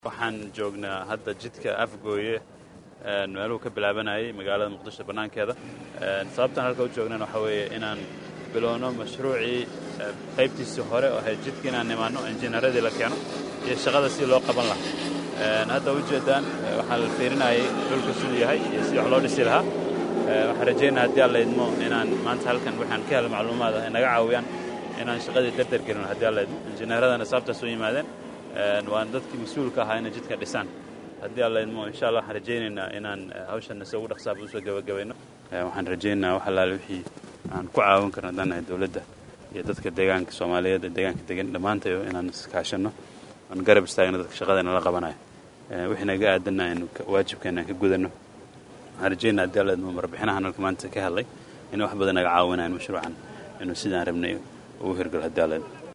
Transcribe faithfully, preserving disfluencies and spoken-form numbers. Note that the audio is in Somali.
waxaan joognaa hadda jidka afgooye meeluu ka bilaabanayay magaalada muqdisho banaankeeda sababtan halka u joognaan waxa weeye inaan bilowno mashruucii qaybtiisii hore oo ahayd jidka inaan nimaano injineeradii la keeno iyo shaqada si loo qaban lahaa hadda u jeedaan waxaa la fiirinayay dhulka siduu yahay iyo si wax loo dhisi lahaa waxaan rajaynaa haddii alla idmo inaan maanta halkan waxaan ka helo macluumaad ah naga caawiyaan inaan shaqadii dardar gelino haddii alla idmo injineeradana sababtaas u yimaadeen waan dadkii mas-uulka ahaa inay jidka dhisaan haddii alla idmo insha allah waxaan rajaynaynaa inaan hawshan isagu dhaqsaab usoo gabagabayno waxaan rajaynaynaa wax allaale wixii aan ku caawin karno haddaan nahay dowladda iyo dadka deegaanka soomaaliyeed ee deegaanka degan dhammaantayo inaan iskaashanno aan garab istaagno dadka shaqadana la qabanayo wixii naga aadanna aynu waajibkeena aan ka gudanno waxaan rajaynaa haddii alla idmo marbixinahan halka maanta ka hadlay inay wax badan naga caawinayaan mashruucan inuu sidaan rabnay ugu hirgalo haddii alla idmo